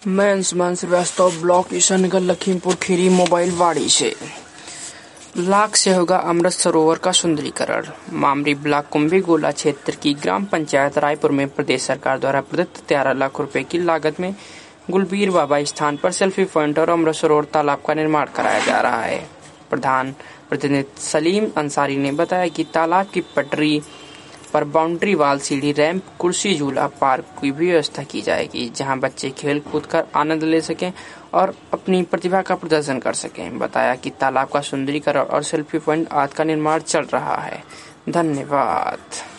मैं Anshuman Srivastava, block Ishanagar, Lakhimpur Kheri, mobile वाड़ी से। लाख से होगा अमृत सरोवर का सुंदरीकरण। मामरी ब्लॉक कुंभीगोला क्षेत्र की ग्राम पंचायत रायपुर में प्रदेश सरकार द्वारा प्रदत्त 13 लाख रुपए की लागत में गुलबीर बाबा स्थान पर सेल्फी पॉइंट और अमृत सरोवर तालाब का निर्माण कराया जा रहा है। प्रधान प्रतिनिधि सलीम अंसारी ने बताया कि तालाब की पटरी पर बाउंड्री वाल, सीढ़ी, रैंप, कुर्सी, झूला, पार्क की भी व्यवस्था की जाएगी, जहां बच्चे खेल कूद कर आनंद ले सकें और अपनी प्रतिभा का प्रदर्शन कर सकें। बताया कि तालाब का सुंदरीकरण और सेल्फी पॉइंट आदि का निर्माण चल रहा है। धन्यवाद।